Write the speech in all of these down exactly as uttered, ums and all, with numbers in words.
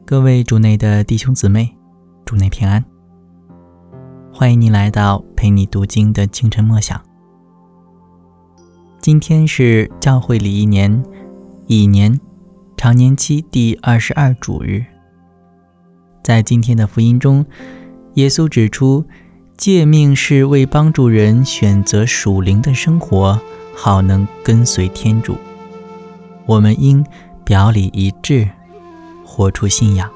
各位主内的弟兄姊妹，主内平安。欢迎您来到陪你读经的清晨默想。今天是教会里一年乙年常年期第二十二主日。在今天的福音中，耶稣指出，诫命是为帮助人选择属灵的生活，好能跟随天主。我们应表里一致，活出信仰。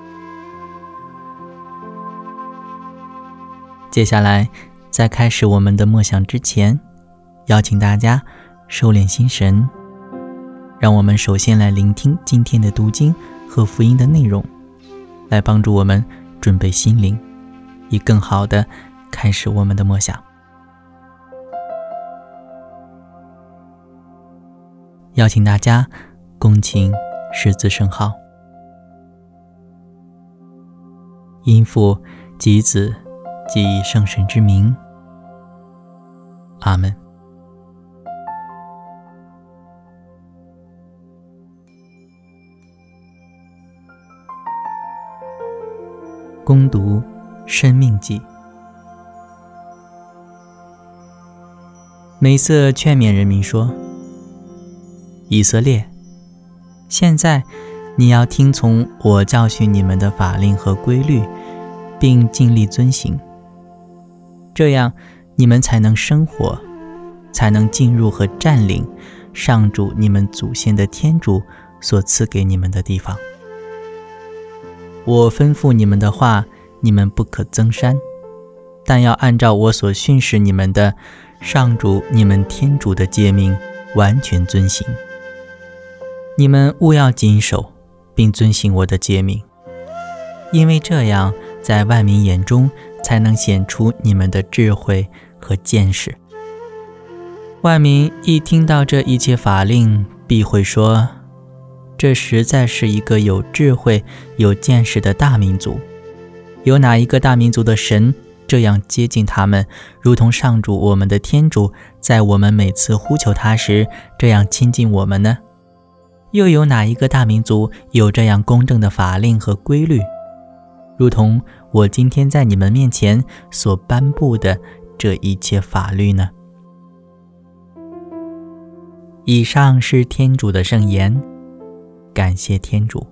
接下来，在开始我们的默想之前，邀请大家收敛心神，让我们首先来聆听今天的读经和福音的内容，来帮助我们准备心灵，以更好的开始我们的默想。邀请大家恭请十字圣号，因父及子及圣神之名，阿们。恭读申命记。梅瑟劝勉人民说，以色列，现在你要听从我教训你们的法令和规律，并尽力遵行，这样你们才能生活，才能进入和占领上主你们祖先的天主所赐给你们的地方。我吩咐你们的话，你们不可增删，但要按照我所训示你们的上主你们天主的诫命完全遵行。你们务要谨守并遵行我的诫命，因为这样在万民眼中才能显出你们的智慧和见识。万民一听到这一切法令，必会说，这实在是一个有智慧有见识的大民族。有哪一个大民族的神这样接近他们，如同上主我们的天主在我们每次呼求他时这样亲近我们呢？又有哪一个大民族有这样公正的法令和规律，如同我今天在你们面前所颁布的这一切法律呢？以上是天主的圣言，感谢天主。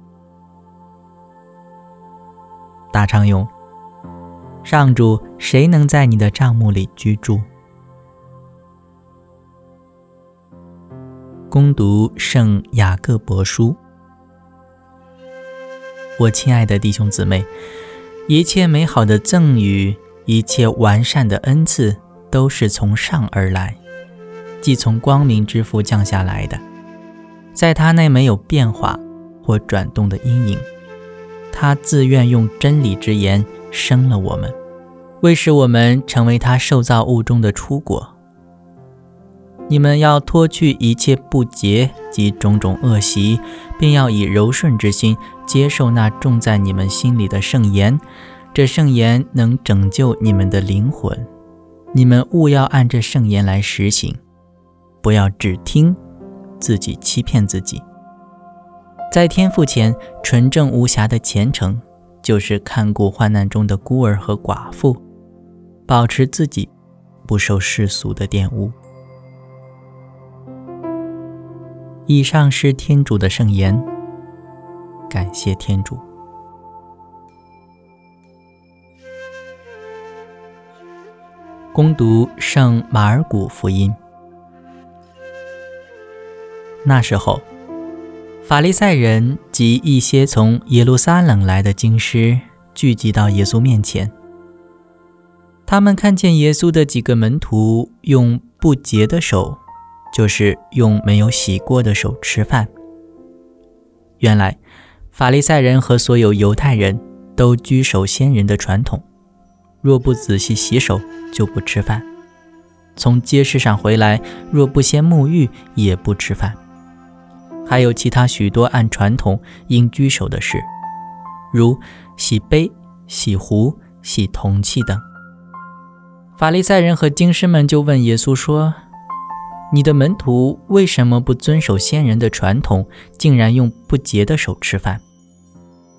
大唱咏，上主，谁能在你的帐幕里居住？恭读圣雅各伯书。我亲爱的弟兄姊妹，一切美好的赠与，一切完善的恩赐，都是从上而来，即从光明之父降下来的。在他内没有变化或转动的阴影，他自愿用真理之言生了我们，为使我们成为他受造物中的初果。你们要脱去一切不洁及种种恶习，并要以柔顺之心接受那种在你们心里的圣言，这圣言能拯救你们的灵魂。你们务要按这圣言来实行，不要只听，自己欺骗自己。在天父前纯正无瑕的虔诚，就是看顾患难中的孤儿和寡妇，保持自己不受世俗的玷污。以上是天主的圣言，感谢天主。恭读圣马尔谷福音。那时候，法利赛人及一些从耶路撒冷来的经师聚集到耶稣面前。他们看见耶稣的几个门徒用不洁的手，就是用没有洗过的手吃饭。原来法利赛人和所有犹太人都居守先人的传统，若不仔细洗手就不吃饭，从街市上回来若不先沐浴也不吃饭。还有其他许多按传统应居守的事，如洗杯、洗壶、洗铜器等。法利赛人和经师们就问耶稣说，你的门徒为什么不遵守先人的传统，竟然用不洁的手吃饭？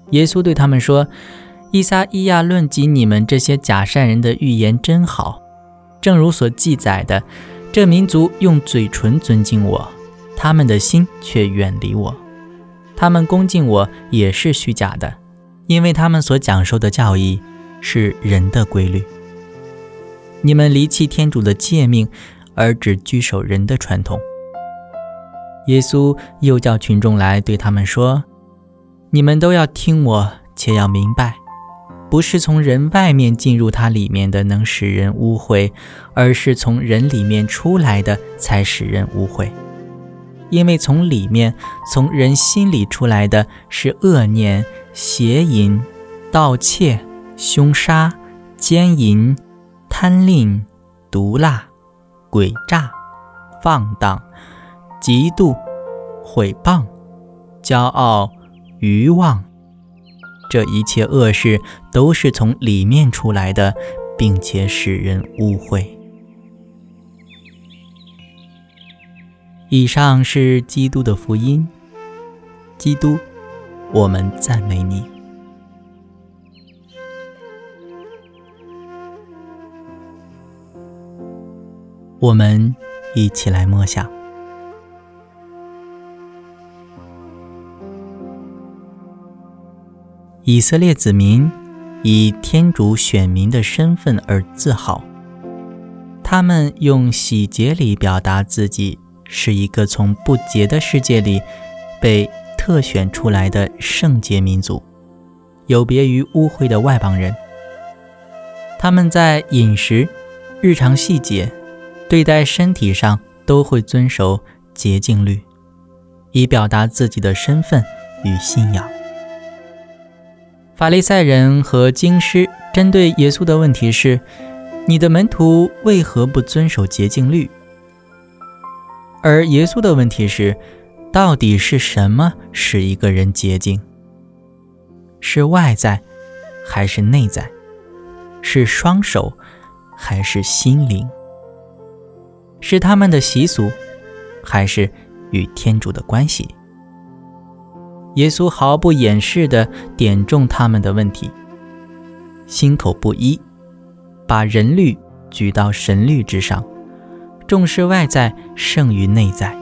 耶稣对他们说，以撒依亚论及你们这些假善人的预言真好，正如所记载的，这民族用嘴唇尊敬我，他们的心却远离我，他们恭敬我也是虚假的，因为他们所讲授的教义是人的规律。你们离弃天主的诫命，而只居守人的传统。耶稣又叫群众来对他们说，你们都要听我，且要明白，不是从人外面进入他里面的能使人污秽，而是从人里面出来的才使人污秽。因为从里面，从人心里出来的是恶念、邪淫、盗窃、凶杀、奸淫、贪吝、毒辣、诡诈、放荡、嫉妒、毁谤、骄傲、愚妄。这一切恶事都是从里面出来的，并且使人污秽。以上是基督的福音。基督，我们赞美你。我们一起来默想。以色列子民以天主选民的身份而自豪，他们用洗节礼表达自己是一个从不洁的世界里被特选出来的圣洁民族，有别于污秽的外邦人。他们在饮食、日常细节、对待身体上都会遵守洁净律，以表达自己的身份与信仰。法利赛人和经师针对耶稣的问题是，你的门徒为何不遵守洁净律？而耶稣的问题是，到底是什么使一个人洁净？是外在还是内在？是双手还是心灵？是他们的习俗还是与天主的关系？耶稣毫不掩饰地点中他们的问题，心口不一，把人律举到神律之上，重视外在胜于内在。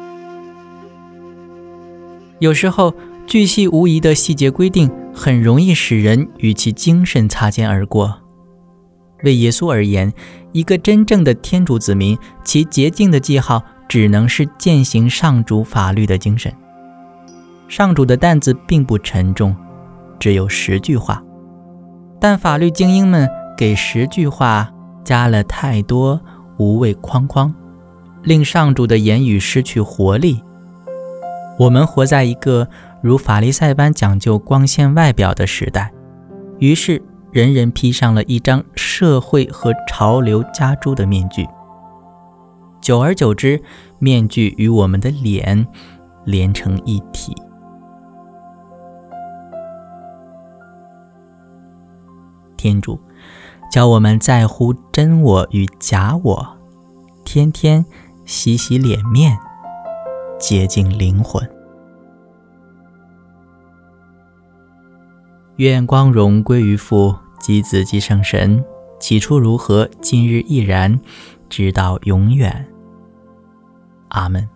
有时候巨细无遗的细节规定很容易使人与其精神擦肩而过。为耶稣而言，一个真正的天主子民，其洁净的记号只能是践行上主法律的精神。上主的担子并不沉重，只有十句话，但法律精英们给十句话加了太多无谓框框，令上主的言语失去活力。我们活在一个如法利赛般讲究光鲜外表的时代，于是人人披上了一张社会和潮流加诸的面具。久而久之，面具与我们的脸连成一体。天主教我们在乎真我与假我，天天洗洗脸面，洁净灵魂。愿光荣归于父及子及圣神，起初如何，今日亦然，直到永远。阿们。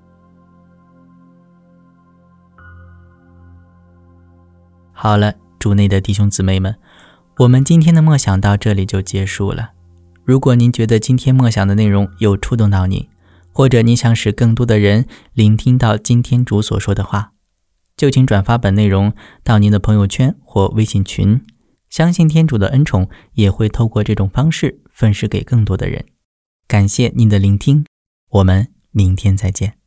好了，主内的弟兄姊妹们，我们今天的默想到这里就结束了。如果您觉得今天默想的内容有触动到你，或者你想使更多的人聆听到今天主所说的话，就请转发本内容到您的朋友圈或微信群，相信天主的恩宠也会透过这种方式分施给更多的人。感谢您的聆听，我们明天再见。